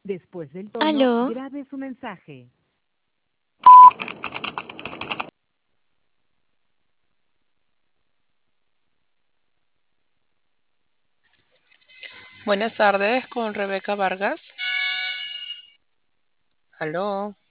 Después del tono, Aló, grabe su mensaje. Buenas tardes con Rebeca Vargas. Aló.